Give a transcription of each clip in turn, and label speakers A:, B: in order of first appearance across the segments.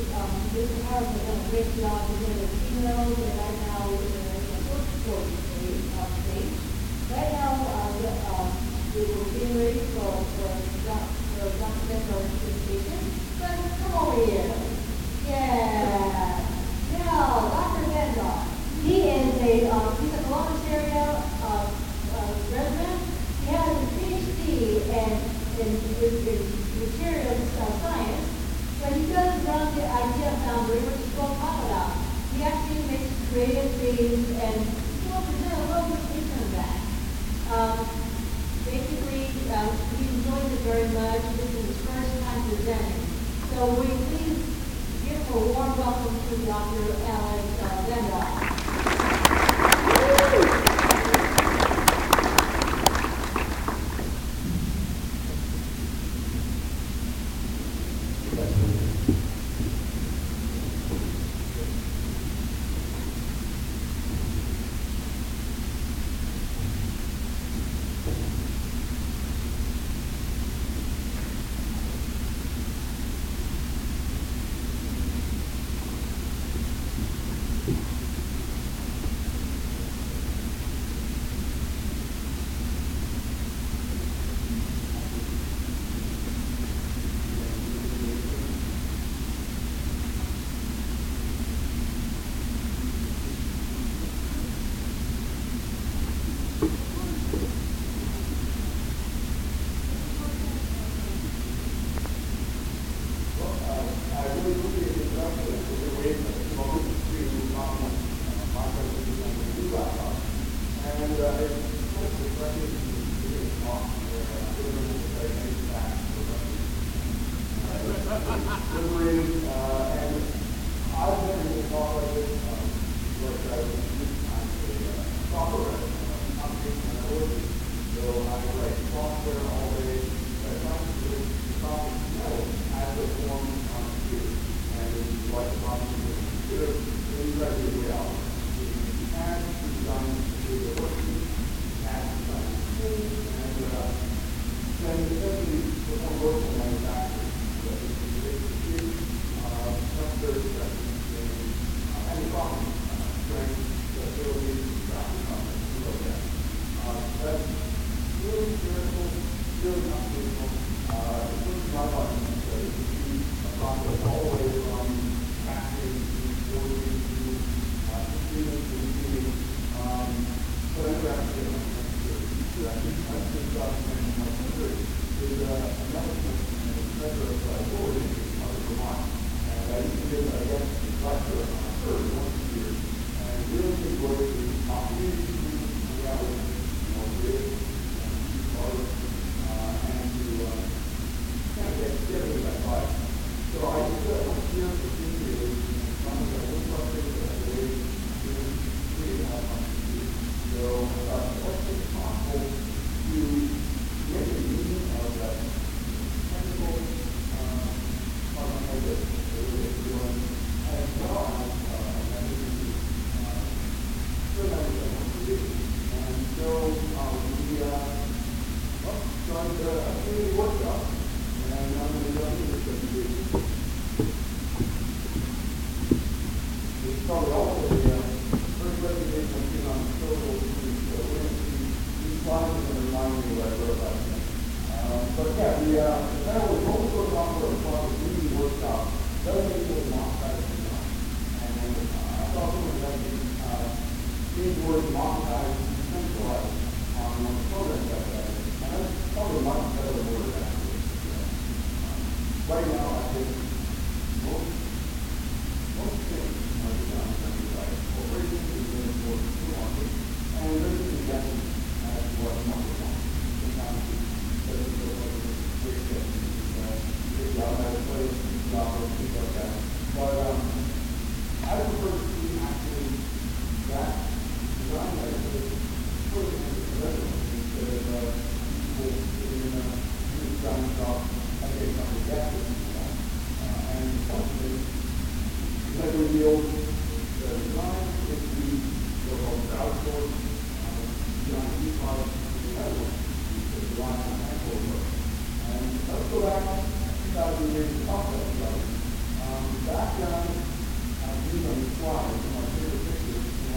A: Harris has done a great job with the females, and right now we're in the fourth quarter stage. Right now, we're getting ready for Dr. Ben's presentation. But come over here. Yeah. Now, Dr. Bendar, he is he's a Columbus area resident. He has a PhD in materials science, but he doesn't run the idea foundry, which is called Papala. He actually makes creative things, and he will present a little presentation of that. Basically, he enjoys it very much. This is his first time presenting. So will you please give a warm welcome to Dr. Alex Bendar.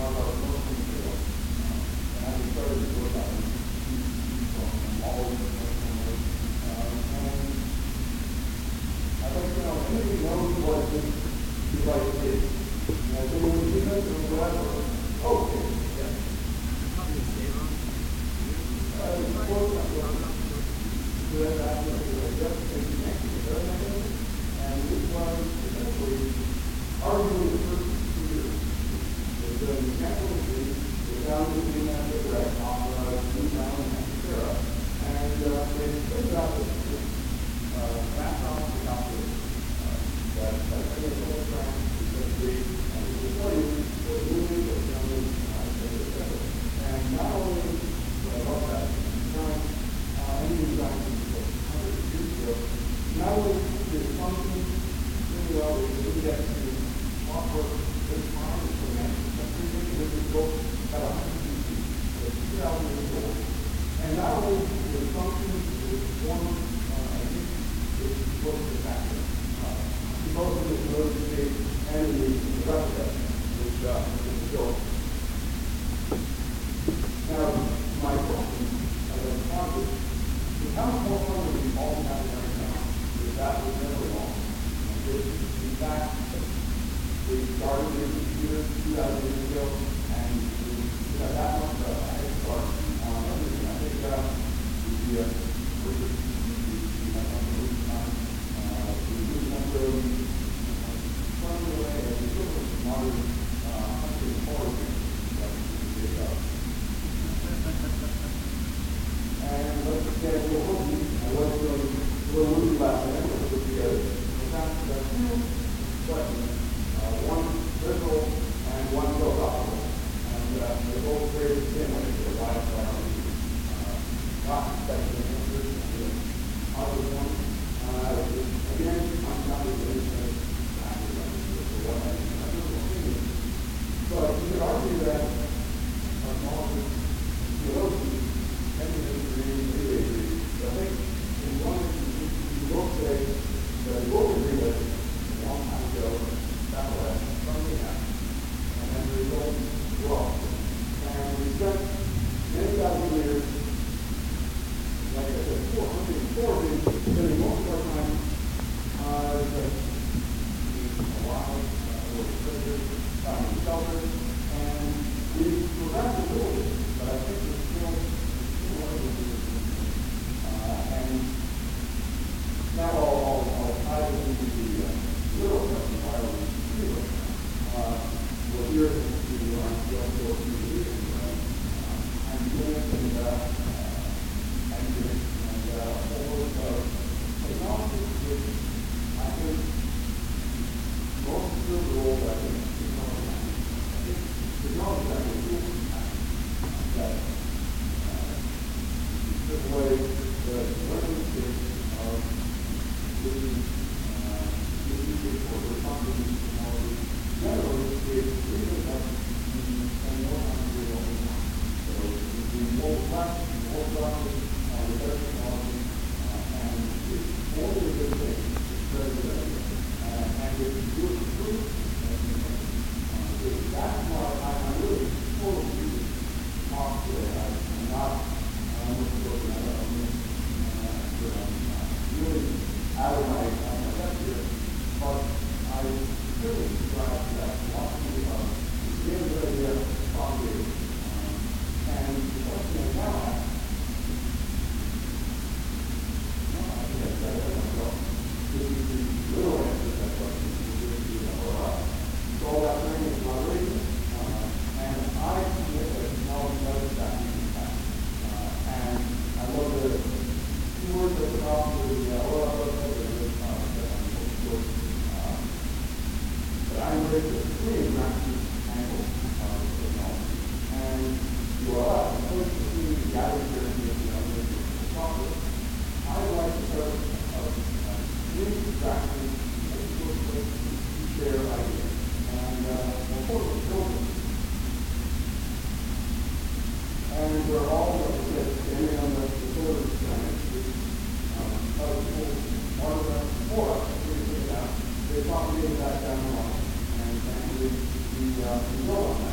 B: we go on that.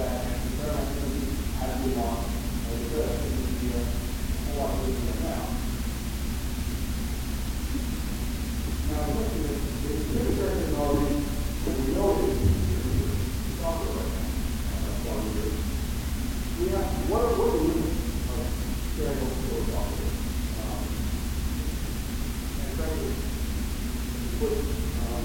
B: that and compare activity as we want, or the good activity a whole lot of right now. Now, looking at the military technology, what we know is software right now. That's why we're here. We have, what are the limits of sharing open source software? And frankly, we put software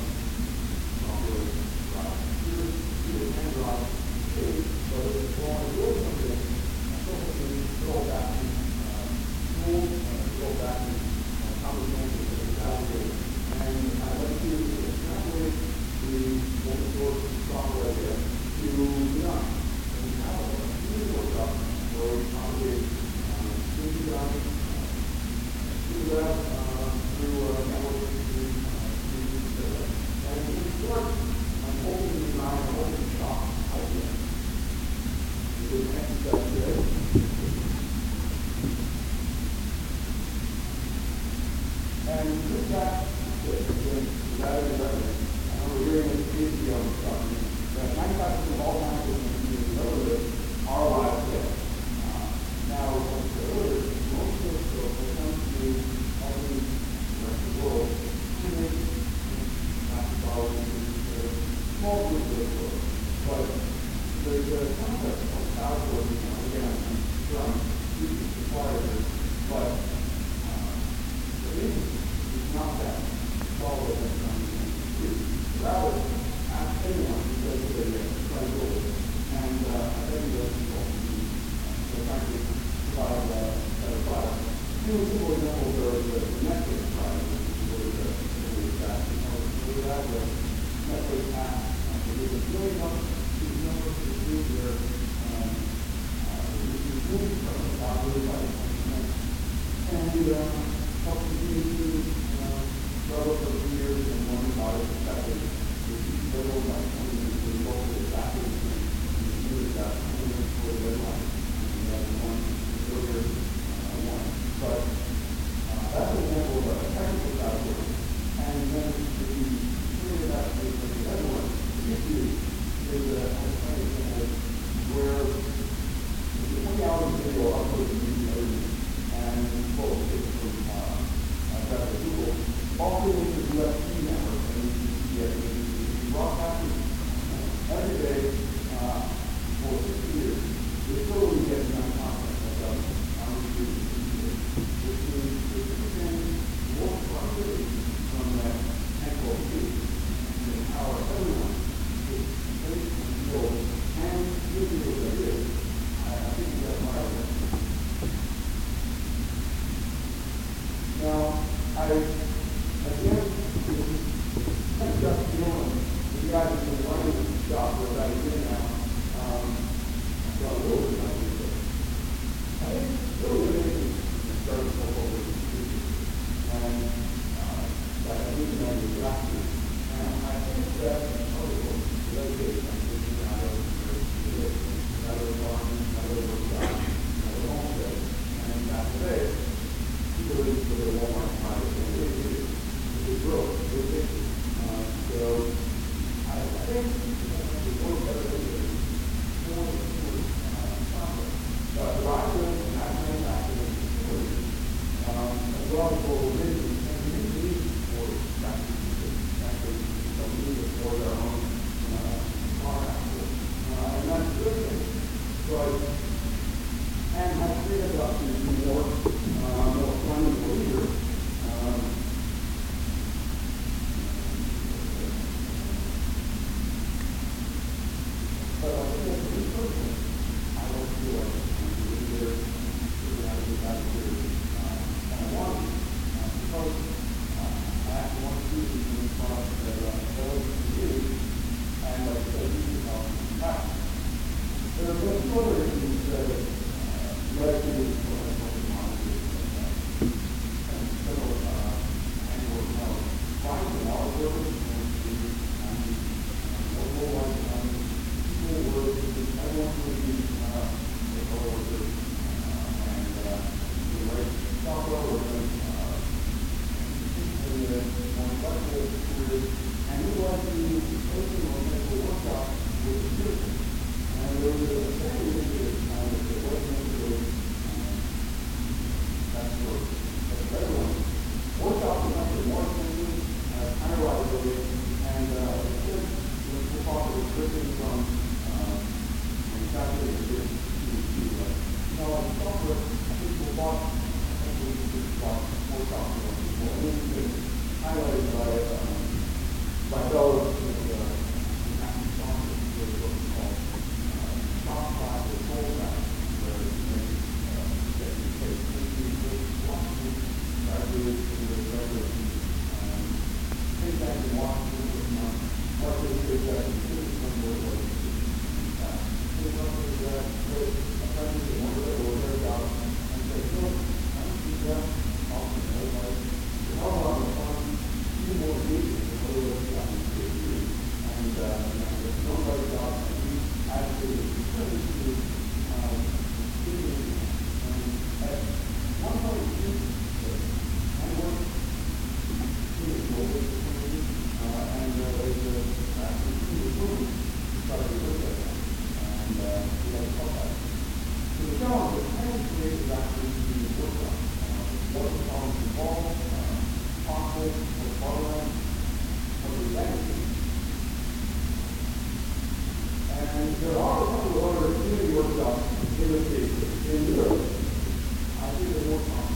B: either hands-on shape, so that if you want to build something, go back to tools, go back to conversations that we validate. And I'd like to extrapolate the open source software here to beyond. And we have a huge workshop where we accommodate student design, through networking, and we start an open design, an open shop idea. The next step today. And with that, that is revenue. We're hearing this previously on the document that 95% of all kinds of companies are live today. Now, as I said earlier, most of the when it comes to helping the rest of the world, students, master scholars, small groups of those. But there's a concept of outsourcing, again, from students required, but the reason is not that follow that rather ask anyone who does the credibility and I think those people who frankly provide better products. Two simple examples are the Netflix product, which is really fast. We have the Netflix app, which is really helps these numbers to do their movies from the top really by and help continue to struggle for 2 years and one about it effective, which is little by 20 minutes to result in exactly the same. You can that 20 minutes for the deadline. And you have one earlier one. But that's an example of a technical outsourcing. And then if you bring it back to the other one, the issue is an example where the 20 hours of video uploaded to YouTube and full of there are a couple of other community workshops in the city. In Europe, I think they're more common.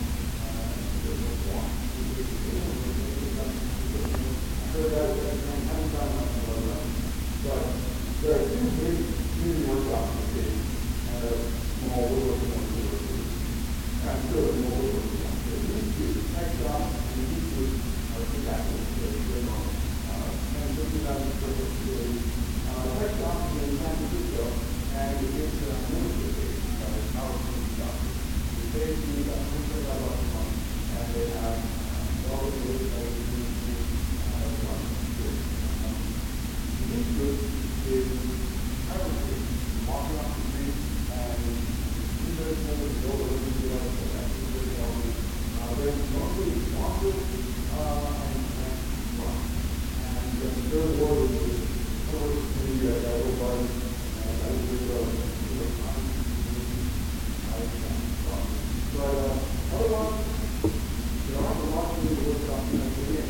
B: But there are two big community workshops in the city, and they're small woodworking ones. I'm sure there's more woodworking ones. These two, tech shops and these two are exactly going on. And 50,000 square foot facility. Tech shop is in San Francisco, and it's a membership based, our shop. It's basically about $25 a month, and they have all the ways that we do this group is currently walking off the street and they're mostly responsive and fun. And the third ward is the little body and I was but otherwise, there aren't a lot of people who work on really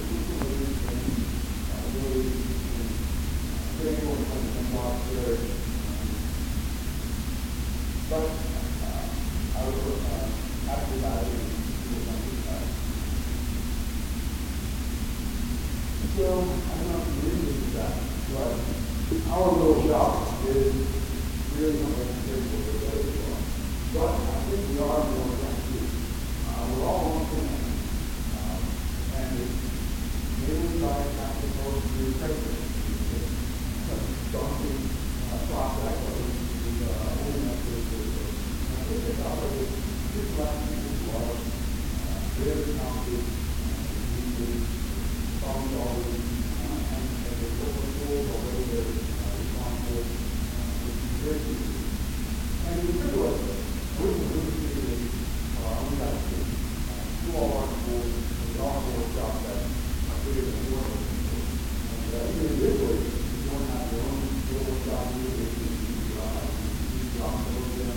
B: anyone can walk there. But I was after that so I don't know if you read into that, but our little shop is really not necessary for the other shop. But I think we are more than two. We're all on the same and maybe we try to have to go through Craigslist. Daunting process of opening up this business. I think they thought that this last week was very talented, problem solvers, and they work with tools already that are responsible, which is very easy. And the trick was, we're really we got to all our schools, we all have workshops that are bigger than the world. And even individually, don't have their own little job music, job program,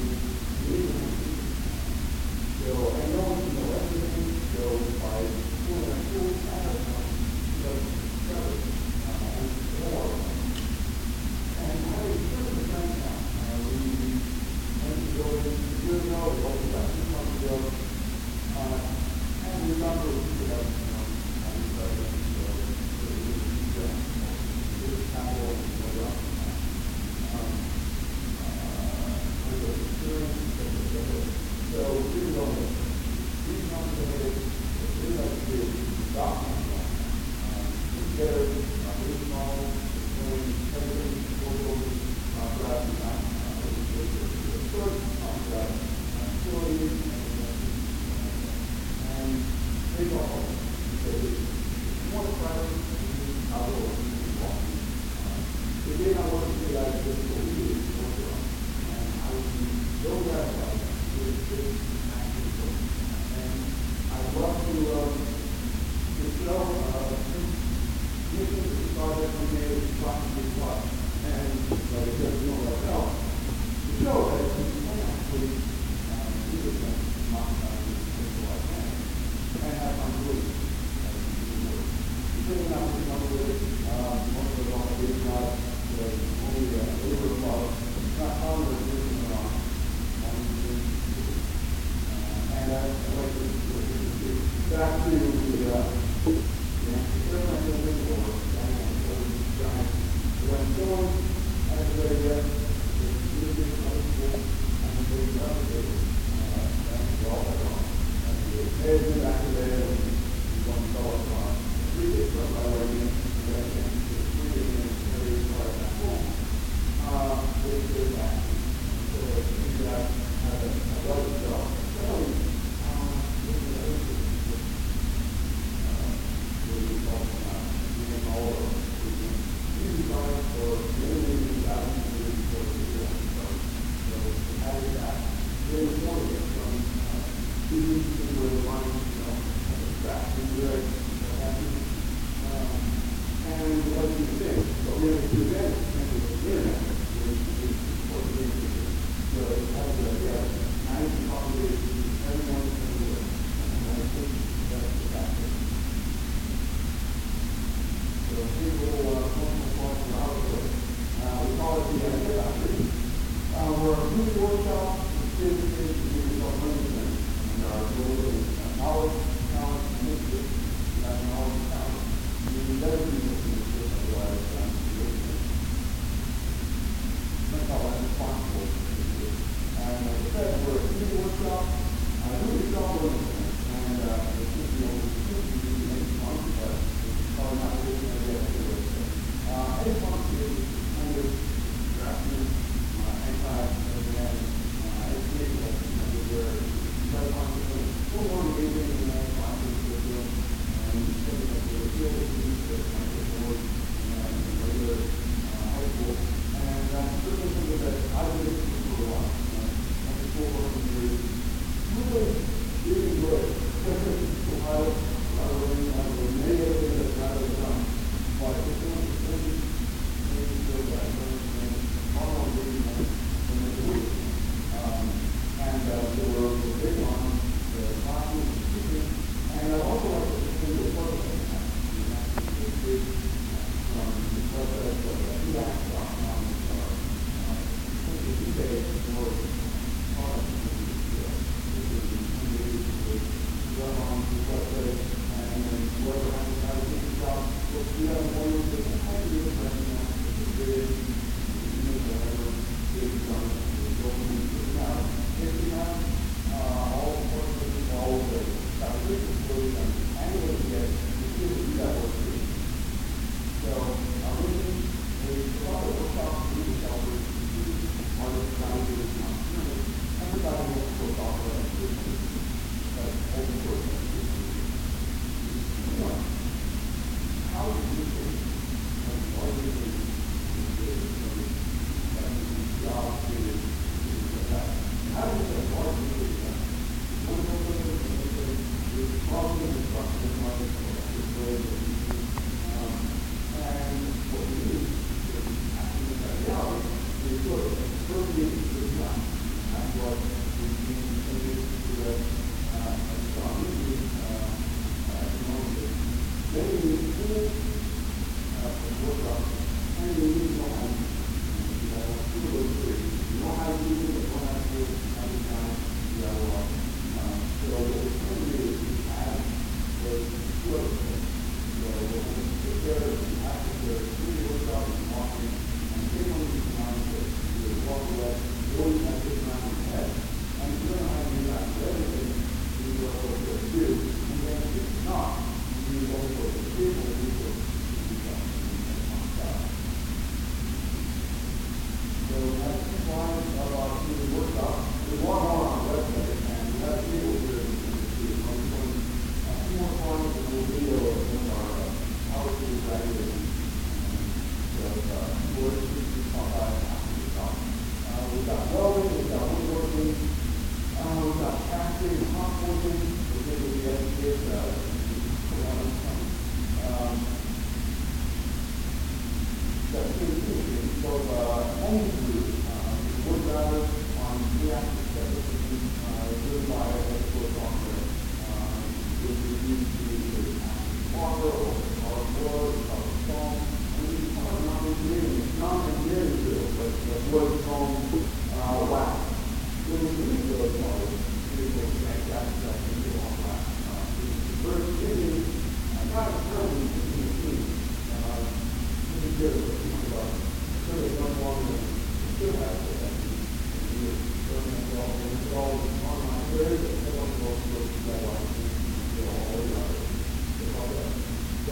B: so, and no one can know everything, so by doing a full time, and having certain friends now, we Our community workshop is to be yourself learning and our goal is knowledge, talent, and initiative. That knowledge, talent, you better be listening to this, otherwise you're listening. That's how I'm responsible. And like I said, we're a community workshop. Do yourself learning and it's just the only thing you do to make fun, but it's probably not really going to get to it. Any fun is kind of drafting, anti-organic, educational, where you try to find something a little more engaging than that, find things to do, and you think that the field is used to kind of board and regular high school. And certainly something that I've been interested in for a while. After school working years, really enjoy it. A lot of learning, many other things that I've never done. But it's only making sure that I learn far more reading than the week. And so we're big on the classes and teaching. And I also like to continue to work with them. From the website of EAC.com, days for products. Run on the website, and then whoever has a teaching job, we have one of the ideas right now, is whatever is done, now, if you have all the courses, all the foundations, and what you get, you can do that work too. So, our mission is to offer workshops to the sellers, artists, founders, and entrepreneurs, and providing multiple software education. Open source. How do you think all of these jobs created that? How do you think all of these one of those is probably the structure of market and what we do is actually that reality is sort of appropriate to the time. That's what we continue to do. Then you need tools for workshop, and you need to know how to use it. You have two of those three. You know how to use it, but don't have to do it every time you have a lot. So what we're trying to do is to add those two other things. So we're going to take care of the access to the community workshop and walking, and take one of these times to walk away, really have this around your head, and you learn how to do that for everything you know what to do. And then if it's not, you need all sorts of people and resources to do that. So that's the slide of our community workshop. There's a lot more on our website, and we have tables here that you can see. I'm doing a few more slides and a little video of some of our PowerSchool graduates. So we're going to talk about it after the talk. We've got welding, we've got woodworking, we've got casting and hot forging, which is the educate that's interesting. So home group, wood router on three-axis separation, driven by electrical software, which is used to copper or power board or power stone. And this is part of non-engineering field, but what is called wax. So we use those models to make that stuff into all wax. First, not currently in the team. This is good. Surely one longer still has it. You're learning as well. There's all online. There is a lot of those that are all the way out. It's all that.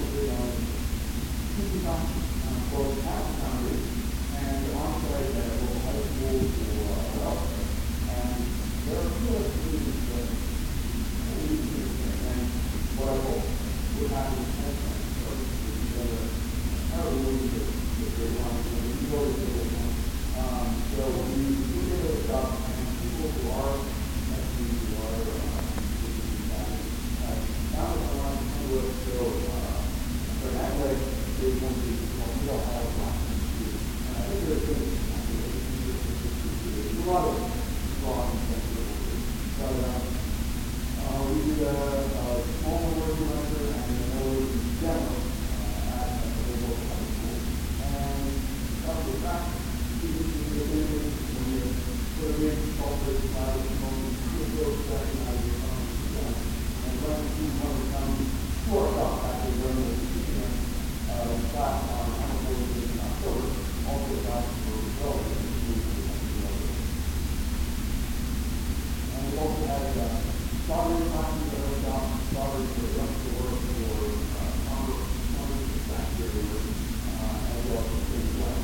B: focusing on both house boundaries and on-site at local high schools or elsewhere. And there are two other things that we need to and what I hope would happen next time. So, how do we do this? So when you look at this stuff and people who are actually who are now it's around to it, so that way they want to more have options to do. And I think there's a lot of strong things. But we did a small minority lecture and a minority demo at the local high school. And that was back to the beginning when you put them in, cultivate the cloud, and those recognize your own strength. And when you want to come to our talk after learning the teaching class on October in October, also about for relevant and we also had sovereign classes that are about sovereign for the rest of the world or commerce factor as well as things like.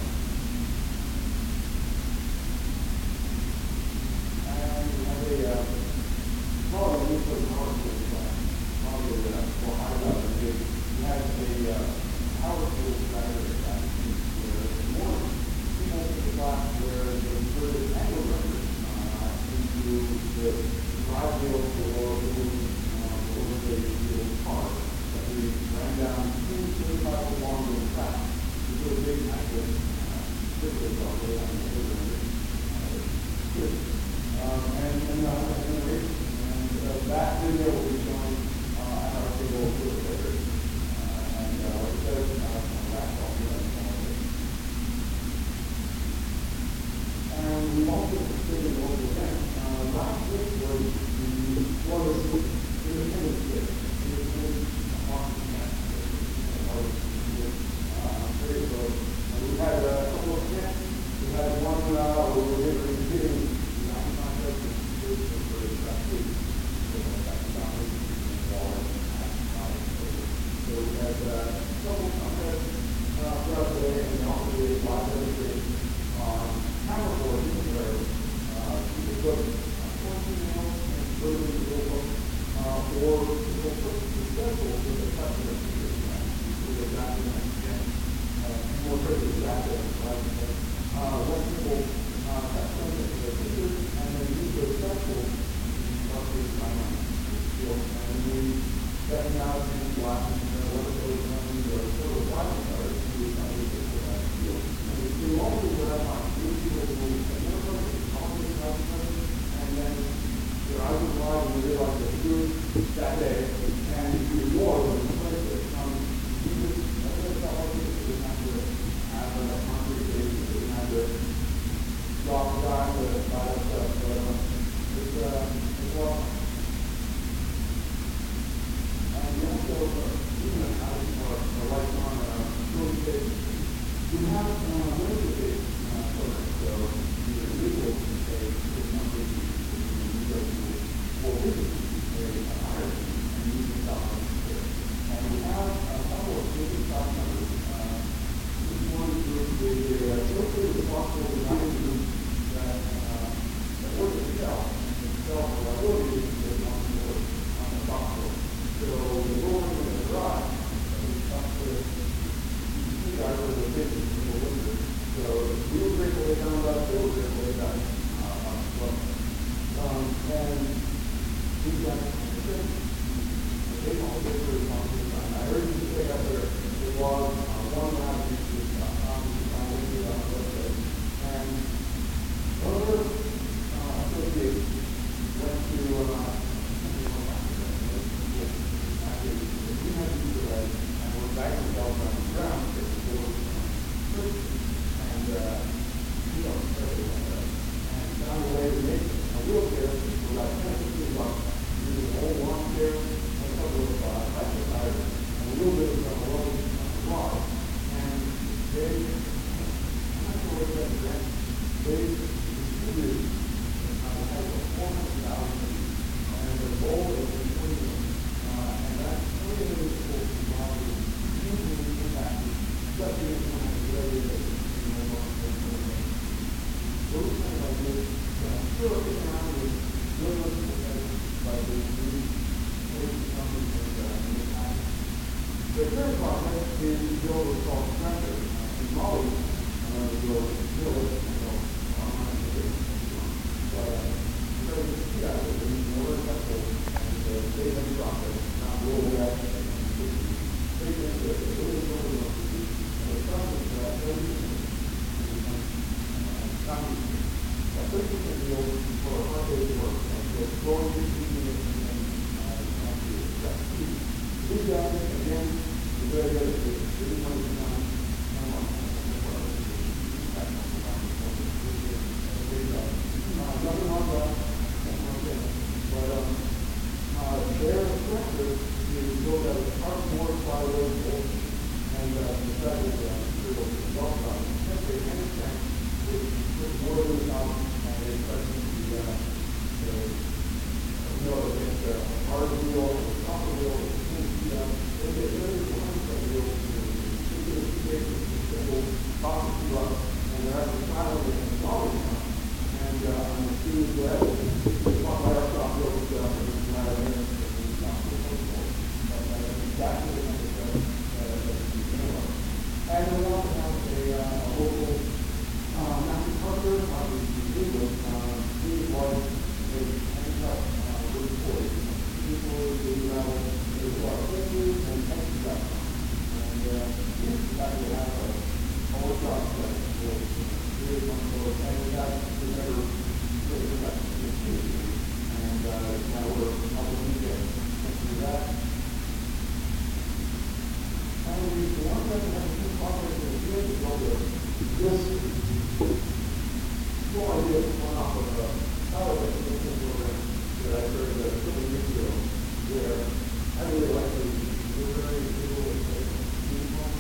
B: And we have a probably a little powerful probably more high level. We had a powerful strategy class where more people in the class where they inserted angle renders into the drive wheel or the car that we ran down 2 miles along the track. We put a big active physical probably on the angle render. And that video will be shown at our table a little later. And like I said, on the laptop, and we also participated in a local event. Last week was the Independence Day. Independence March we had a couple of camps. We had one where we were getting contest for last week. So we had a couple of contests throughout the day, and also we had live demonstrations on camera boards where people put 14 mils and put it in the notebook, or people put the schedule with the customer so they document again. More critical to that, let people have something for their pictures and then use those schedules in calculating timeline. And we setting out in glasses and what are those running or sort of watching others to do something for that field. And we always would have our new people who will say, no, no, it's always about something. And then I was alive and we realized that we do it that day and do more than the place that comes. We just, that's what it's all like. We didn't have to have a concrete base. We didn't have to drop the guy to buy that stuff. So it's awesome. And we also, even as our lights on real estate, we have real estate programs. So either legal estate or something you go to for business estate higher and you can stop on there. And we have a couple of business stop numbers. This one is the socially responsible design group that works itself and sell liability is on the top floor. So the rolling in the garage, we talk to the guys with the business people with it. So we were grateful they found us, they were grateful they got us as well. And we've got they all get the responsibility. I heard you say out there was one lab issue on the website. And one of our associates went to we had to do that, and we're back in the ground because the door was The third process is to build what's called structure. And Molly will build it online. So you see that with the more effective and the data process, not roll that and take it into the really building up to the process that a person can deal for a hard day's work and just going to do that again. Very good. Nothing wrong with that. But their structure is built out of cardboard, plywood, and the fact is material is well done. Simply anything with more than enough and it starts to against a hard wheel, a copper wheel, and they're actually filing it in dollars now. And the students who have our shop goes down to the matter of minutes and it's not so possible. Exactly the kind of stuff that we do. And we also have a local Matthew Parker out of England. He was a handcuff with boys. People who travel to a lot of places and exercise. And he's actually have a whole job that will really come forward. And we have to never really got to the community. And now we're up in the weekend. Thanks for that. And we want to have a new conference in the field as well. This whole idea is one off of a college education program that I started a couple years ago, where I really like the literary visual and uniform.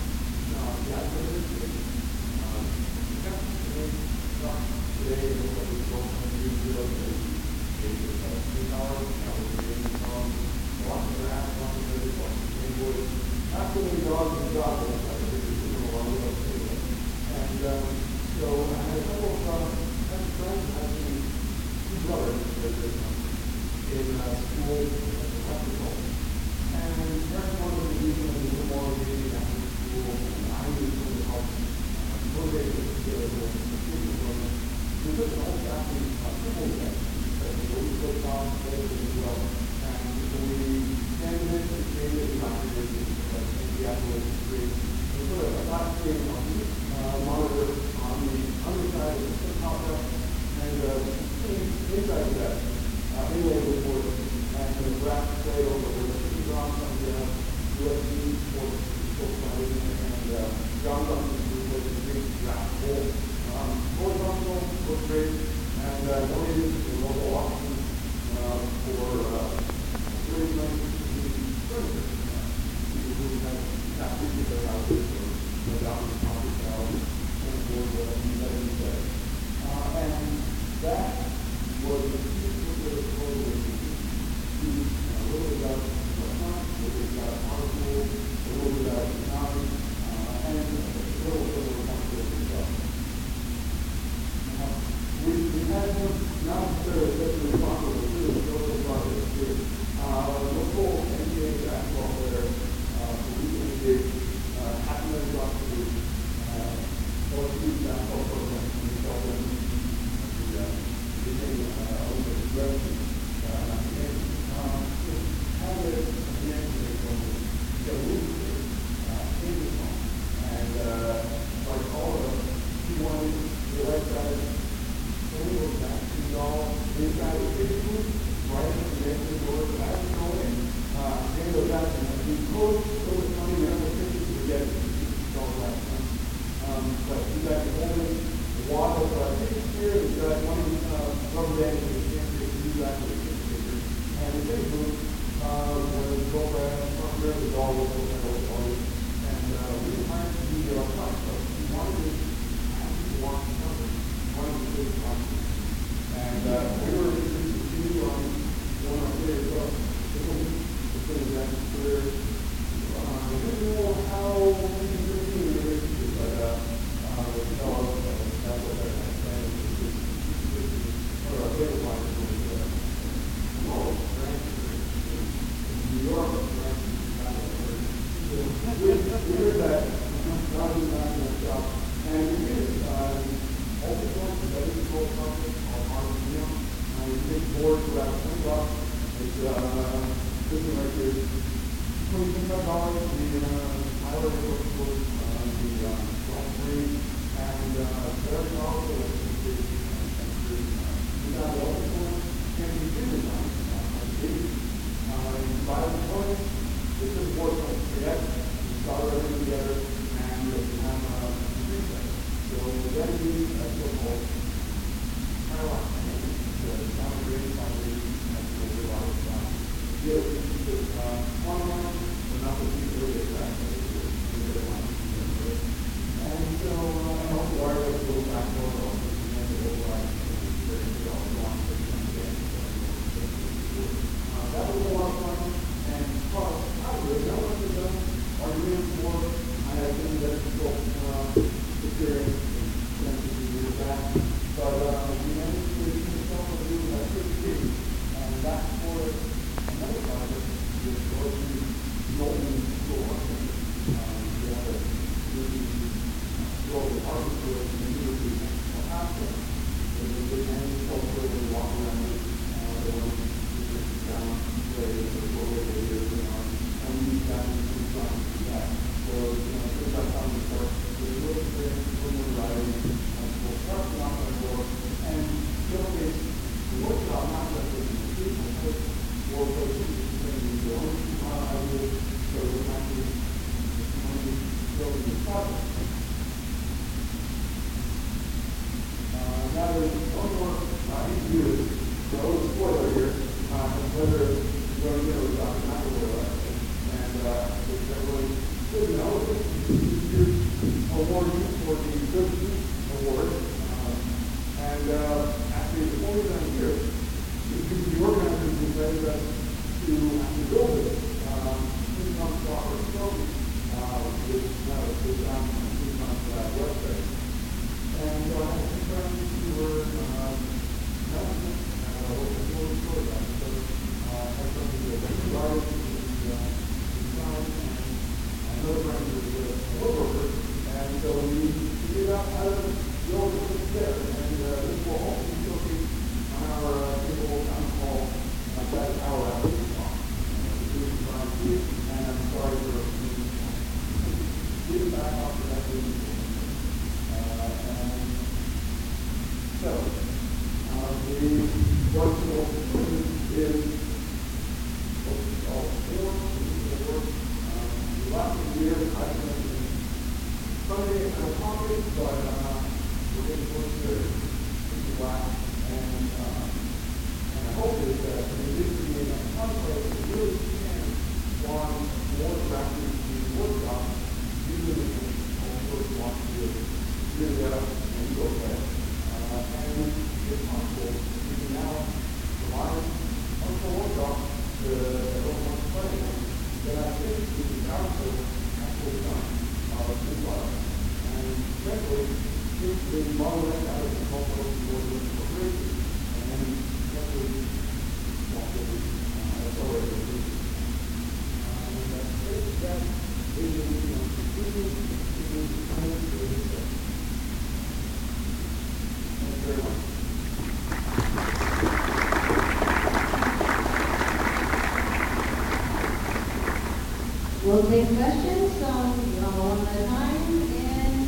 B: Today, it looks like it's going to be zero to 3 hours. Now we're getting from walking around, walking through, walking skateboard. Absolutely dogs and dogs. I think it's a lot of those. And so I had a couple of friends, actually 2 brothers in school electrical. And parents wanted to do something a little more engaging after school. And I knew something to help motivate them to get a little computer program. We took an old-fashioned football game that we always put on together as well. And so we extended it and created a document that we actually created. We put a flat screen on the monitor on the underside of the desktop, and the screen inside of that anyway was working. And the graph played over with the keys on some of the USB ports, and John Duncan was a big graph hole. Horizontal was great, and donated to the local auction for really nice furniture. People who had not reached their houses or down the property value and for the day. And that was a beautiful bit of photo a little bit about restaurants, a little bit about art school, a little bit about economics, and a little bit of responsibility itself. We had some not necessarily especially responsible for the social projects here. Local NBA basketball player, we did $500,000 to OSU basketball program, and we felt them to became Olympic revenue. How did the NBA go get a little bit in this home? And like all of us, he wanted the right side. We were back to y'all inside the basement, right at the end of the door, back to go in. Then go back and we close those coming around the pictures to get all that time. But you guys are holding a wad of tickets here. We've got one rubber band in the cancer to do that with the ticket. And the big group was program, was all over the world. And we were trying to be our time, but we wanted to have people walk the company. And we were introduced to you on one of their that career. I didn't know how we can continue the relationship, but
A: We'll take questions one at a time, and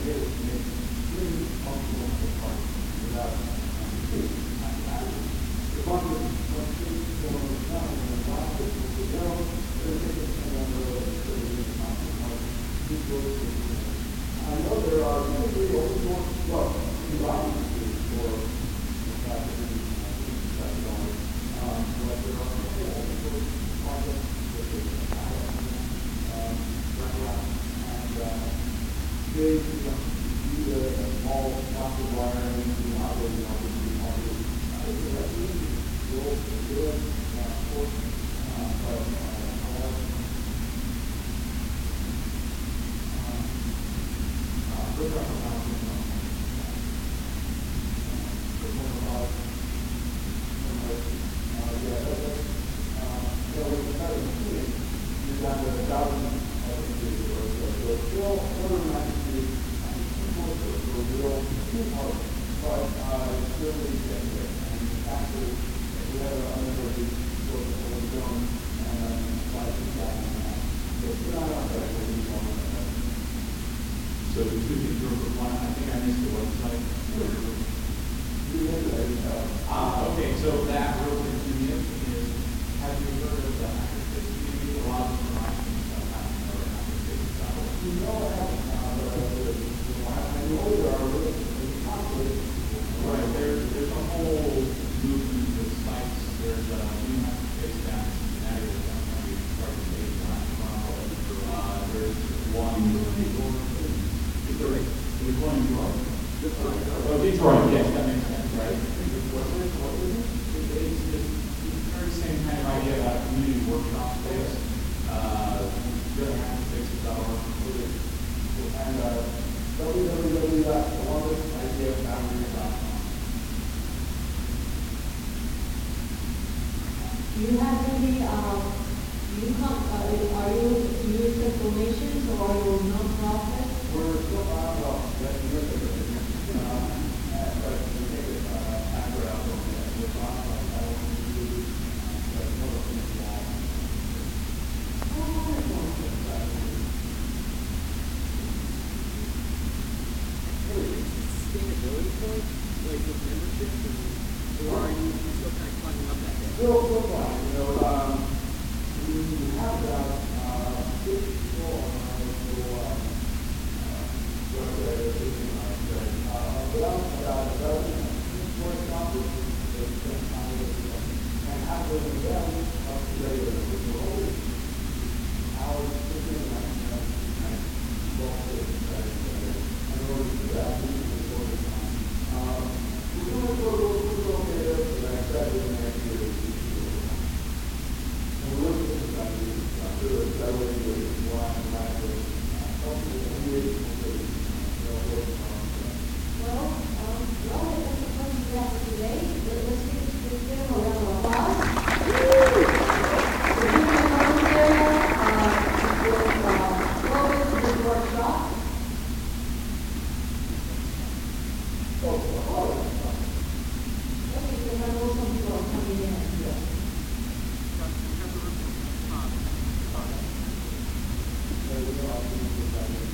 B: idea is to make three functional parts without two. The one is one thing going on the ground, and the last is what we know, there's a different number of functional parts. I know there are usually open source, well, environments for the fact that we that's going, but there are many open source projects that they can big, use a small plastic wire and then operating on the hardware. I think that's easy to build and do it, of course, but look up around the you're down to 1,000 or so still order of magnitude for real two parts, but still really getting there. And actually, we have a number of these sorts of what we've done and slides and that. So it's not on that way we want to know.
C: So the two things real quick. One, I think I missed the website. Okay, so that real quick to me is, have you heard of the Hackerspace community? A lot of them are asking about hackerspace.org.
B: You know, I know there are really conflicts.
C: Right, there's a whole movement of sites. There's a new Hackerspace down in Cincinnati that's going to be starting to take time from. There's one There's one in Detroit. Oh, Detroit, yes, that makes sense, right? It's the very same kind of idea about community workshop space. Really hackerspace.org.
B: And www.columbusideafoundry.com.
A: Do you have any, are you use donations or are you non-profit?
B: We're still on that's the but we take it after out we're on
D: sustainability point, like with membership, or are you still kind of climbing up that day?
B: Still fine. You know, we have about 50 people on our little website. About a dozen sports conferences that we spend time with them, and halfway with them up to regular. We're always hours, 15 minutes, and walk to the side. In order to do that, we need to sort of time. We're going to go okay there for the next Saturday and next year. And we're looking at the Saturday, that way we're line and line with hopefully
A: Well, that's the first step for today. Let's give them a round of applause. We're doing a couple there, welcome to this workshop. Okay, so I know some people are coming in.
B: Thank you.